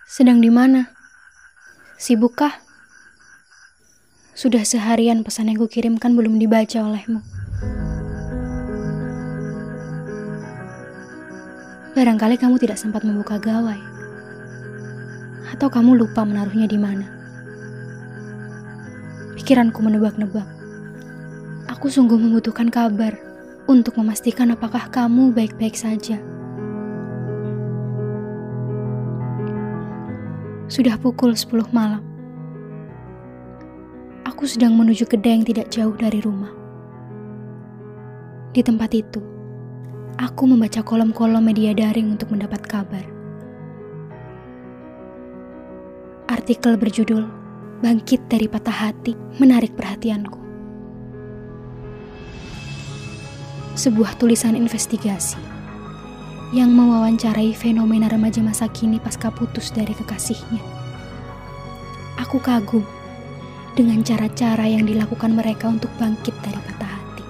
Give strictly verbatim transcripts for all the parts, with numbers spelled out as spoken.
Sedang di mana? Sibukkah? Sudah seharian pesan yang kukirimkan belum dibaca olehmu. Barangkali kamu tidak sempat membuka gawai. Atau kamu lupa menaruhnya di mana. Pikiranku menebak-nebak. Aku sungguh membutuhkan kabar untuk memastikan apakah kamu baik-baik saja. Sudah pukul sepuluh malam. Aku sedang menuju kedai yang tidak jauh dari rumah. Di tempat itu, aku membaca kolom-kolom media daring untuk mendapat kabar. Artikel berjudul "Bangkit dari Patah Hati" menarik perhatianku. Sebuah tulisan investigasi yang mewawancarai fenomena remaja masa kini pasca putus dari kekasihnya. Aku kagum dengan cara-cara yang dilakukan mereka untuk bangkit dari patah hati.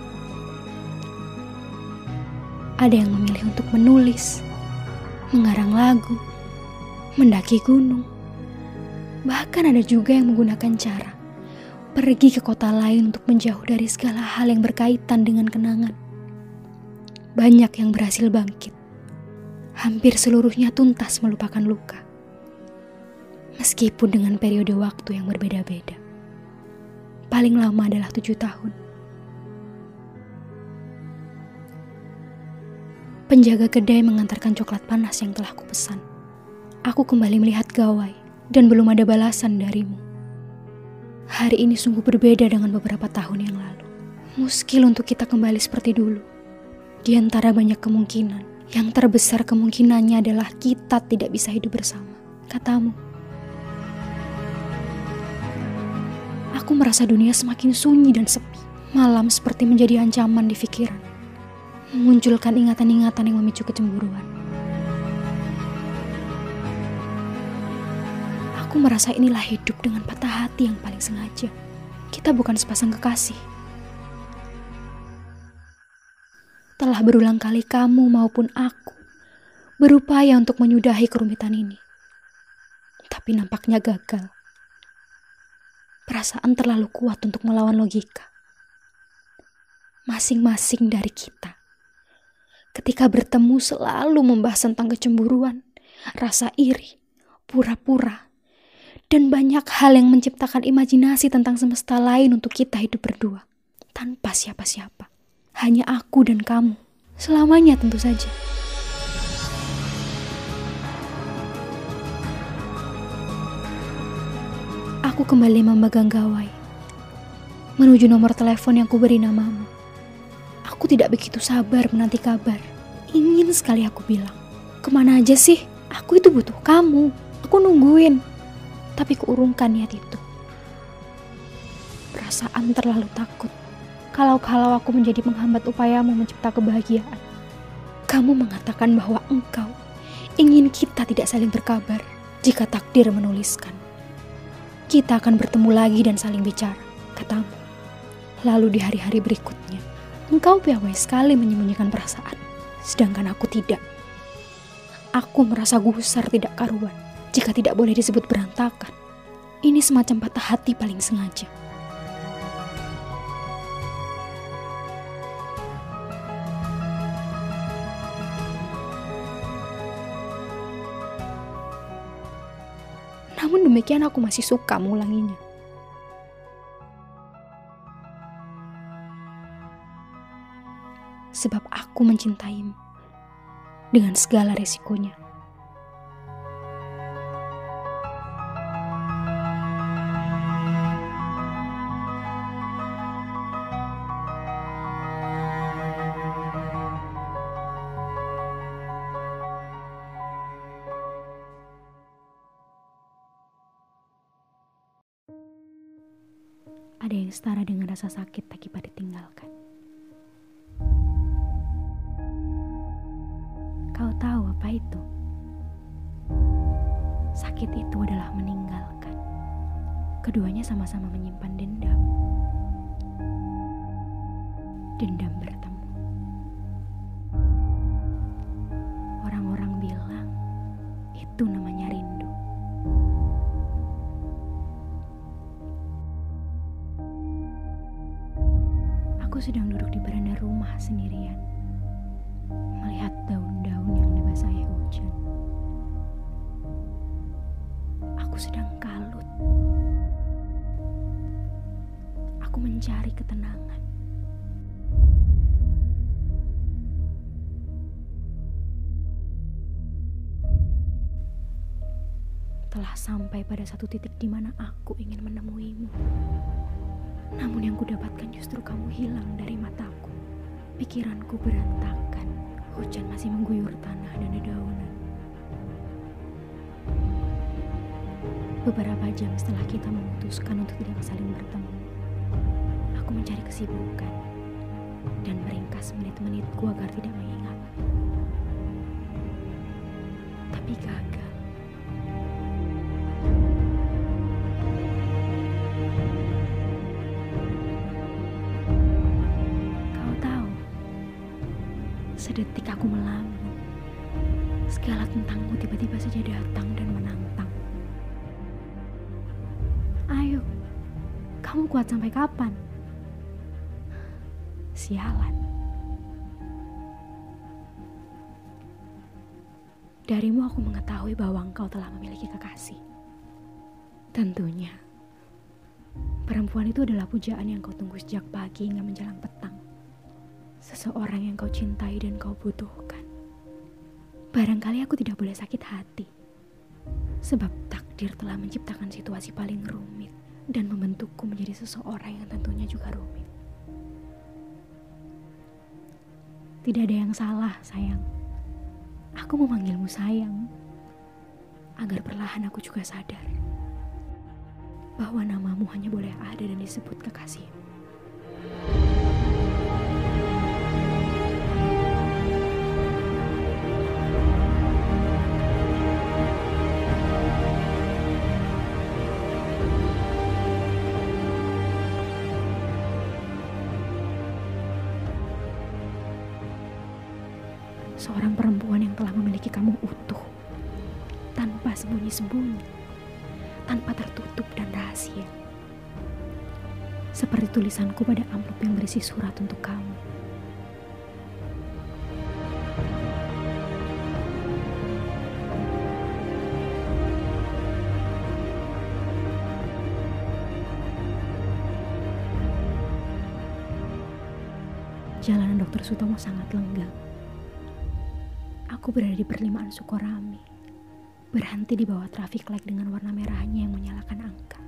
Ada yang memilih untuk menulis, mengarang lagu, mendaki gunung. Bahkan ada juga yang menggunakan cara pergi ke kota lain untuk menjauh dari segala hal yang berkaitan dengan kenangan. Banyak yang berhasil bangkit. Hampir seluruhnya tuntas melupakan luka. Meskipun dengan periode waktu yang berbeda-beda. Paling lama adalah tujuh tahun. Penjaga kedai mengantarkan coklat panas yang telah kupesan. Aku kembali melihat gawai dan belum ada balasan darimu. Hari ini sungguh berbeda dengan beberapa tahun yang lalu. Muskil untuk kita kembali seperti dulu. Di antara banyak kemungkinan, yang terbesar kemungkinannya adalah kita tidak bisa hidup bersama, katamu. Aku merasa dunia semakin sunyi dan sepi. Malam seperti menjadi ancaman di pikiran, memunculkan ingatan-ingatan yang memicu kecemburuan. Aku merasa inilah hidup dengan patah hati yang paling sengaja. Kita bukan sepasang kekasih. Telah berulang kali kamu maupun aku berupaya untuk menyudahi kerumitan ini. Tapi nampaknya gagal. Perasaan terlalu kuat untuk melawan logika. Masing-masing dari kita, ketika bertemu selalu membahas tentang kecemburuan, rasa iri, pura-pura, dan banyak hal yang menciptakan imajinasi tentang semesta lain untuk kita hidup berdua. Tanpa siapa-siapa. Hanya aku dan kamu. Selamanya tentu saja. Aku kembali memegang gawai. Menuju nomor telepon yang kuberi namamu. Aku tidak begitu sabar menanti kabar. Ingin sekali aku bilang. Kemana aja sih? Aku itu butuh kamu. Aku nungguin. Tapi kuurungkan niat itu. Perasaan terlalu takut. Kalau-kalau aku menjadi penghambat upayamu mencipta kebahagiaan. Kamu mengatakan bahwa engkau ingin kita tidak saling berkabar jika takdir menuliskan. Kita akan bertemu lagi dan saling bicara, katamu. Lalu di hari-hari berikutnya, engkau piawai sekali menyembunyikan perasaan, sedangkan aku tidak. Aku merasa gusar tidak karuan jika tidak boleh disebut berantakan. Ini semacam patah hati paling sengaja. Namun demikian aku masih suka mengulanginya. Sebab aku mencintaimu dengan segala resikonya. Ada yang setara dengan rasa sakit akibat ditinggalkan. Kau tahu apa itu? Sakit itu adalah meninggalkan. Keduanya sama-sama menyimpan dendam. Dendam bertemu. Orang-orang bilang itu namanya rindu. sedang duduk di beranda rumah sendirian, melihat daun-daun yang dibasahi hujan. Aku sedang kalut. Aku mencari ketenangan. Telah sampai pada satu titik di mana aku ingin menemuimu. Namun yang kudapatkan justru kamu hilang dari mataku. Pikiranku berantakan. Hujan masih mengguyur tanah dan dedaunan. Beberapa jam setelah kita memutuskan untuk tidak saling bertemu, aku mencari kesibukan dan meringkas menit-menitku agar tidak mengingat. Tapi gagal. Sedetik aku melamun, segala tentangmu tiba-tiba saja datang dan menantang. Ayo, kamu kuat sampai kapan? Sialan. Darimu aku mengetahui bahwa engkau telah memiliki kekasih. Tentunya, perempuan itu adalah pujaan yang kau tunggu sejak pagi hingga menjelang petang. Seseorang yang kau cintai dan kau butuhkan. Barangkali aku tidak boleh sakit hati, sebab takdir telah menciptakan situasi paling rumit dan membentukku menjadi seseorang yang tentunya juga rumit. Tidak ada yang salah, sayang. Aku memanggilmu sayang, agar perlahan aku juga sadar bahwa namamu hanya boleh ada dan disebut kekasihmu. Seorang perempuan yang telah memiliki kamu utuh, tanpa sembunyi-sembunyi, tanpa tertutup dan rahasia. Seperti tulisanku pada amplop yang berisi surat untuk kamu. Jalanan dokter Sutomo sangat lenggang. Aku berada di perlimaan Sukorami, berhenti di bawah traffic light dengan warna merahnya yang menyalakan angka.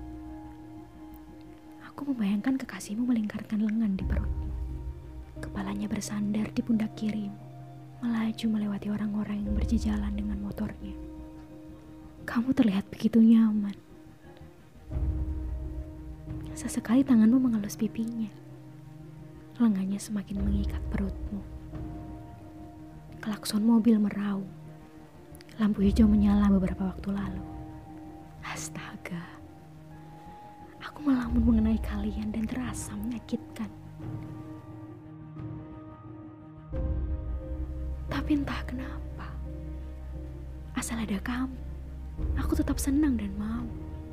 Aku membayangkan kekasihmu melingkarkan lengan di perutmu. Kepalanya bersandar di pundak kirimu, melaju melewati orang-orang yang berjejalan dengan motornya. Kamu terlihat begitu nyaman. Sesekali tanganmu mengelus pipinya. Lengannya semakin mengikat perutmu. Klakson mobil meraung. Lampu hijau menyala beberapa waktu lalu. Astaga. Aku melamun mengenai kalian dan terasa menyakitkan. Tapi entah kenapa, asal ada kamu, aku tetap senang dan mau.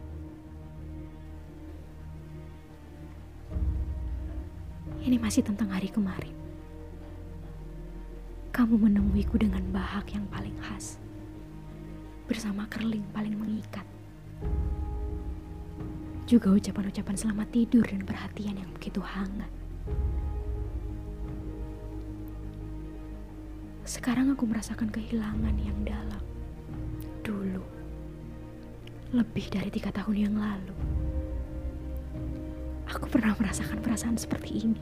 Ini masih tentang hari kemarin. Kamu menemuiku dengan bahak yang paling khas, bersama kerling paling mengikat. Juga ucapan-ucapan selamat tidur dan perhatian yang begitu hangat. Sekarang aku merasakan kehilangan yang dalam. Dulu, lebih dari tiga tahun yang lalu, aku pernah merasakan perasaan seperti ini.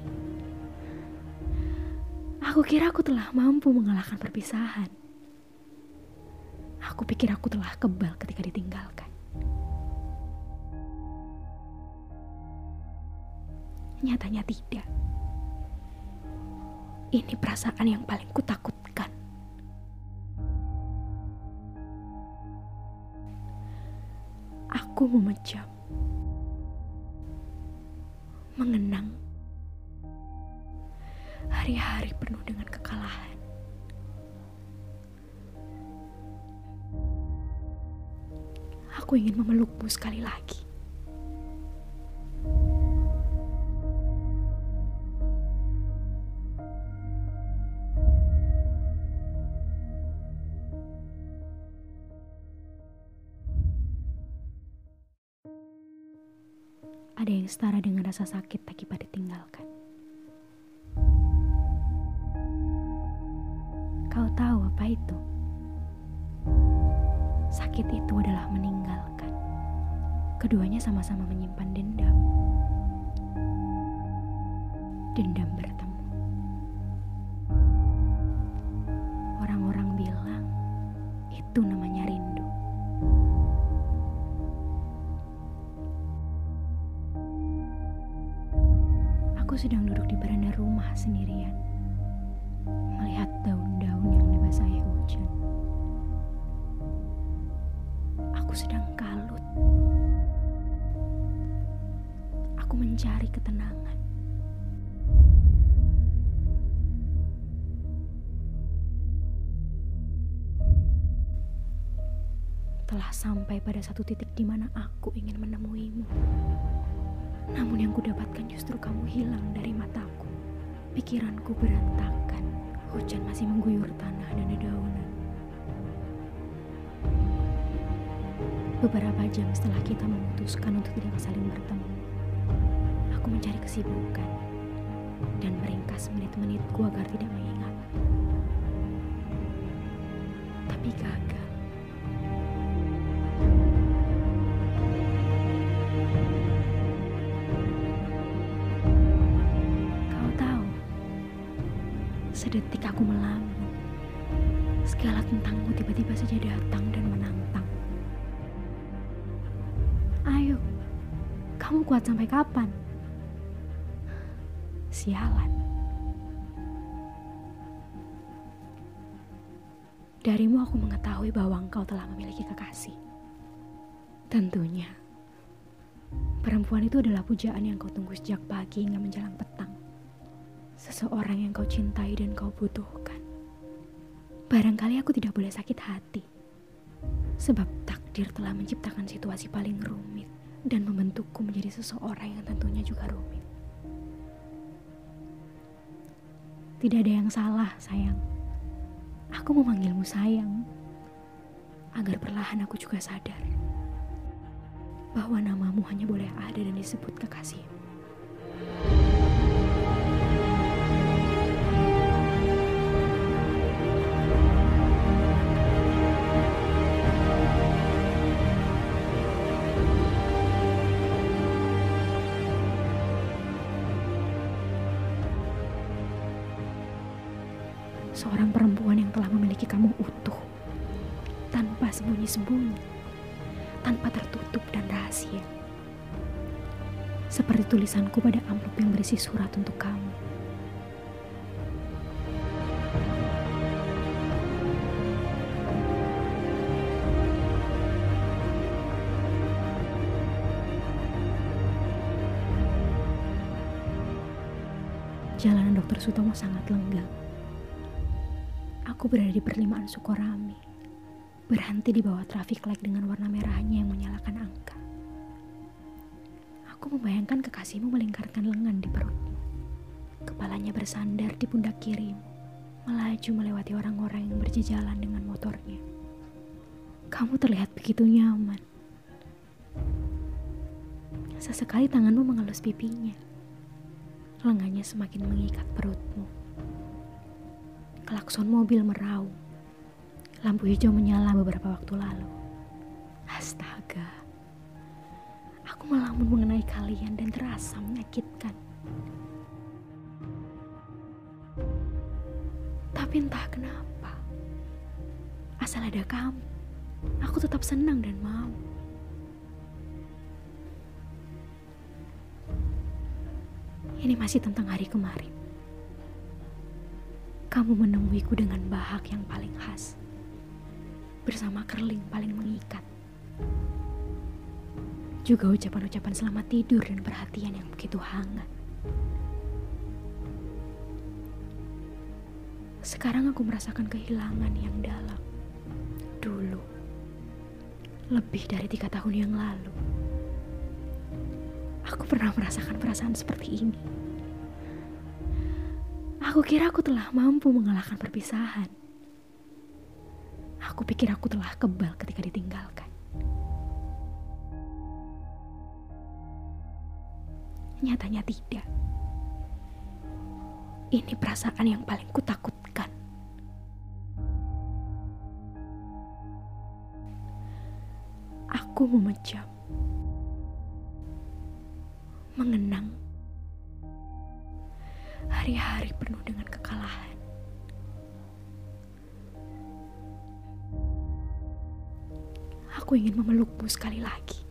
Aku kira aku telah mampu mengalahkan perpisahan. Aku pikir aku telah kebal ketika ditinggalkan. Nyatanya tidak. Ini perasaan yang paling kutakutkan. Aku memejam, mengenang hari-hari penuh dengan kekalahan. Aku ingin memelukmu sekali lagi. ada yang setara dengan rasa sakit akibat ditinggalkan. Kau tahu apa itu? Sakit itu adalah meninggalkan. Keduanya sama-sama menyimpan dendam. Dendam bertemu. Orang-orang bilang itu namanya rindu. Aku sedang duduk di beranda rumah sendirian, melihat daun-daun yang dibasahi hujan. Aku sedang kalut. Aku mencari ketenangan. Telah sampai pada satu titik di mana aku ingin menemuimu. Namun yang kudapatkan justru kamu hilang dari mataku. Pikiranku berantakan. Hujan masih mengguyur tanah dan dedaunan. Beberapa jam setelah kita memutuskan untuk tidak saling bertemu, aku mencari kesibukan dan meringkas menit-menitku agar tidak mengingat. Tapi gagal. Sedetik aku melamun. Segala tentangmu tiba-tiba saja datang dan menantang. Ayo, kamu kuat sampai kapan? Sialan. Darimu aku mengetahui bahwa engkau telah memiliki kekasih. Tentunya, perempuan itu adalah pujaan yang kau tunggu sejak pagi hingga menjelang petang. Seseorang yang kau cintai dan kau butuhkan. Barangkali aku tidak boleh sakit hati, sebab takdir telah menciptakan situasi paling rumit dan membentukku menjadi seseorang yang tentunya juga rumit. Tidak ada yang salah, sayang. Aku memanggilmu sayang, agar perlahan aku juga sadar bahwa namamu hanya boleh ada dan disebut kekasihmu. Seorang perempuan yang telah memiliki kamu utuh, tanpa sembunyi-sembunyi, tanpa tertutup dan rahasia. Seperti tulisanku pada amplop yang berisi surat untuk kamu. Jalanan dokter Sutomo sangat lenggang. Aku berada di perlimaan Sukorame, berhenti di bawah traffic light dengan warna merahnya yang menyalakan angka. Aku membayangkan kekasihmu melingkarkan lengan di perutmu. Kepalanya bersandar di pundak kirimu, melaju melewati orang-orang yang berjejalan dengan motornya. Kamu terlihat begitu nyaman. Sesekali tanganmu mengelus pipinya. Lengannya semakin mengikat perutmu. Klakson mobil meraung. Lampu hijau menyala beberapa waktu lalu. Astaga. Aku melamun mengenai kalian dan terasa menyakitkan. Tapi entah kenapa, asal ada kamu, aku tetap senang dan mau. Ini masih tentang hari kemarin. Kamu menemuiku dengan bahak yang paling khas, bersama kerling paling mengikat. Juga ucapan-ucapan selamat tidur dan perhatian yang begitu hangat. Sekarang aku merasakan kehilangan yang dalam. Dulu, lebih dari tiga tahun yang lalu, aku pernah merasakan perasaan seperti ini. Aku kira aku telah mampu mengalahkan perpisahan. Aku pikir aku telah kebal ketika ditinggalkan. Nyatanya tidak. Ini perasaan yang paling kutakutkan. Aku memejam, mengenang hari-hari penuh dengan kekalahan. Aku ingin memelukmu sekali lagi.